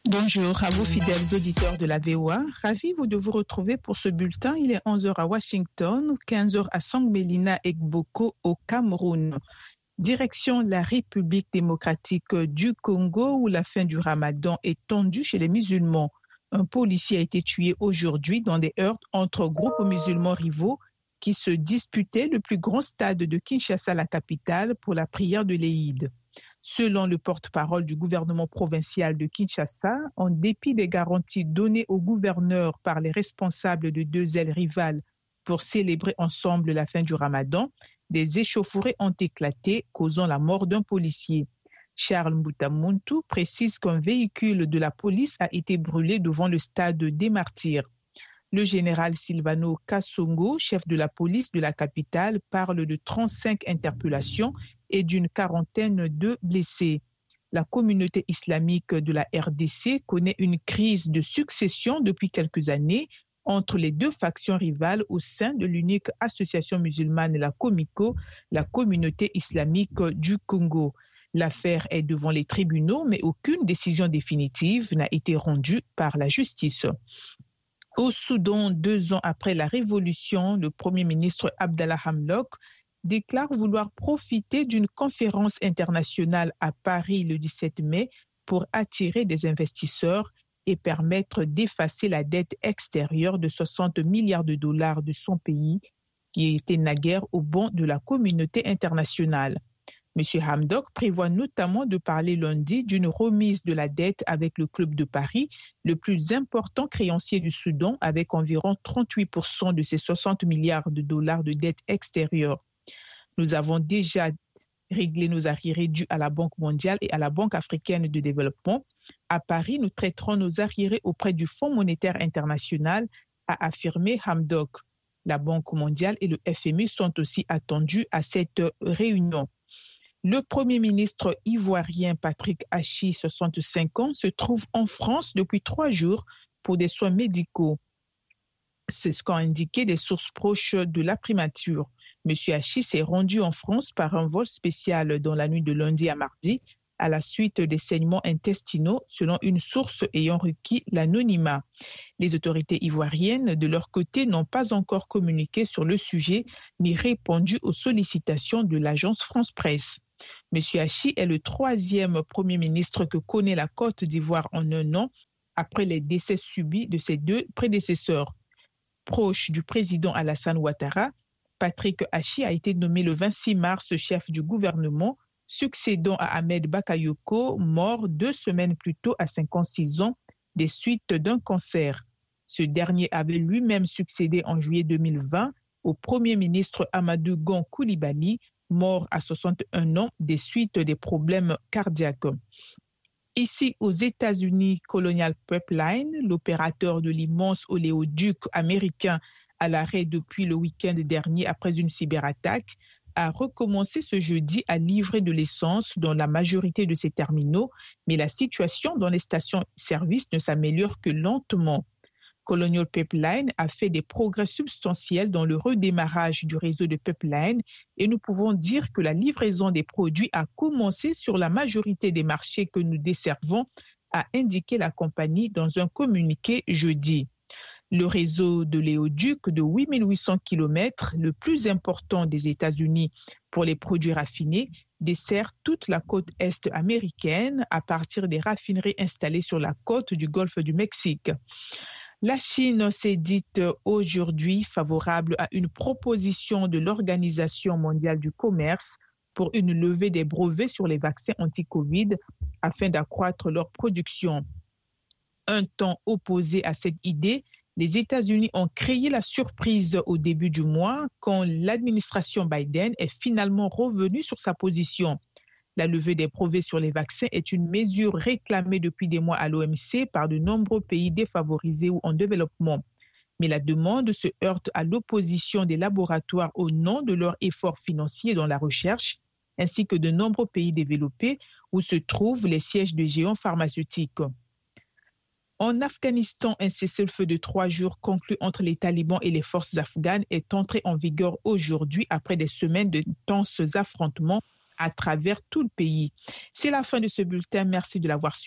Bonjour à vous fidèles auditeurs de la VOA. Ravi de vous retrouver pour ce bulletin. Il est 11h à Washington, 15h à Songmelina et Gboko au Cameroun. Direction la République démocratique du Congo où la fin du Ramadan est tendue chez les musulmans. Un policier a été tué aujourd'hui dans des heurts entre groupes musulmans rivaux qui se disputaient le plus grand stade de Kinshasa, la capitale, pour la prière de l'Eïd. Selon le porte-parole du gouvernement provincial de Kinshasa, en dépit des garanties données au gouverneur par les responsables de deux ailes rivales pour célébrer ensemble la fin du Ramadan, des échauffourées ont éclaté, causant la mort d'un policier. Charles Mbutamuntu précise qu'un véhicule de la police a été brûlé devant le stade des Martyrs. Le général Silvano Kasongo, chef de la police de la capitale, parle de 35 interpellations et d'une quarantaine de blessés. La communauté islamique de la RDC connaît une crise de succession depuis quelques années entre les deux factions rivales au sein de l'unique association musulmane, la Comico, la communauté islamique du Congo. L'affaire est devant les tribunaux, mais aucune décision définitive n'a été rendue par la justice. Au Soudan, 2 ans après la révolution, le Premier ministre Abdallah Hamdok déclare vouloir profiter d'une conférence internationale à Paris le 17 mai pour attirer des investisseurs et permettre d'effacer la dette extérieure de 60 milliards de dollars de son pays qui était naguère au banc de la communauté internationale. M. Hamdok prévoit notamment de parler lundi d'une remise de la dette avec le Club de Paris, le plus important créancier du Soudan, avec environ 38% de ses 60 milliards de dollars de dette extérieure. Nous avons déjà réglé nos arriérés dus à la Banque mondiale et à la Banque africaine de développement. À Paris, nous traiterons nos arriérés auprès du Fonds monétaire international, a affirmé Hamdok. La Banque mondiale et le FMI sont aussi attendus à cette réunion. Le Premier ministre ivoirien Patrick Hachi, 65 ans, se trouve en France depuis 3 jours pour des soins médicaux. C'est ce qu'ont indiqué des sources proches de la primature. M. Hachi s'est rendu en France par un vol spécial dans la nuit de lundi à mardi à la suite des saignements intestinaux, selon une source ayant requis l'anonymat. Les autorités ivoiriennes, de leur côté, n'ont pas encore communiqué sur le sujet ni répondu aux sollicitations de l'agence France-Presse. M. Hachi est le 3e Premier ministre que connaît la Côte d'Ivoire en un an, après les décès subis de ses 2 prédécesseurs. Proche du président Alassane Ouattara, Patrick Hachi a été nommé le 26 mars chef du gouvernement, succédant à Ahmed Bakayoko, mort 2 semaines plus tôt à 56 ans des suites d'un cancer. Ce dernier avait lui-même succédé en juillet 2020 au Premier ministre Amadou Gon Coulibaly, mort à 61 ans des suites des problèmes cardiaques. Ici, aux États-Unis, Colonial Pipeline, l'opérateur de l'immense oléoduc américain à l'arrêt depuis le week-end dernier après une cyberattaque, a recommencé ce jeudi à livrer de l'essence dans la majorité de ses terminaux, mais la situation dans les stations-service ne s'améliore que lentement. Colonial Pipeline a fait des progrès substantiels dans le redémarrage du réseau de pipeline et nous pouvons dire que la livraison des produits a commencé sur la majorité des marchés que nous desservons, a indiqué la compagnie dans un communiqué jeudi. Le réseau de l'éoduc de 8800 km, le plus important des États-Unis pour les produits raffinés, dessert toute la côte est américaine à partir des raffineries installées sur la côte du golfe du Mexique. La Chine s'est dite aujourd'hui favorable à une proposition de l'Organisation mondiale du commerce pour une levée des brevets sur les vaccins anti-Covid afin d'accroître leur production. Un temps opposé à cette idée, les États-Unis ont créé la surprise au début du mois quand l'administration Biden est finalement revenue sur sa position. La levée des brevets sur les vaccins est une mesure réclamée depuis des mois à l'OMC par de nombreux pays défavorisés ou en développement. Mais la demande se heurte à l'opposition des laboratoires au nom de leurs efforts financiers dans la recherche, ainsi que de nombreux pays développés où se trouvent les sièges de géants pharmaceutiques. En Afghanistan, un cessez-le-feu de 3 jours conclu entre les talibans et les forces afghanes est entré en vigueur aujourd'hui après des semaines de intenses affrontements à travers tout le pays. C'est la fin de ce bulletin. Merci de l'avoir suivi.